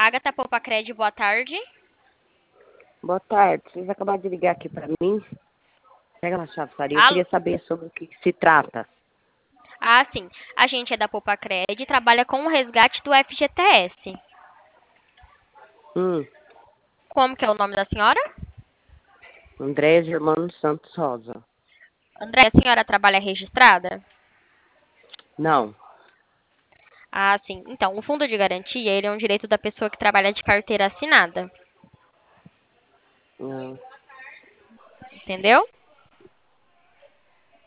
Agatha Popacred, boa tarde. Boa tarde. Vocês acabaram de ligar aqui pra mim. Pega na chave, eu Alô? queria saber sobre o que se trata. Ah, sim. A gente é da Popacred e trabalha com o resgate do FGTS. Como que é o nome da senhora? Andréia Germano Santos Rosa. André, a senhora trabalha registrada? Não. Ah, sim. Então, o fundo de garantia, ele é um direito da pessoa que trabalha de carteira assinada. Não. Entendeu?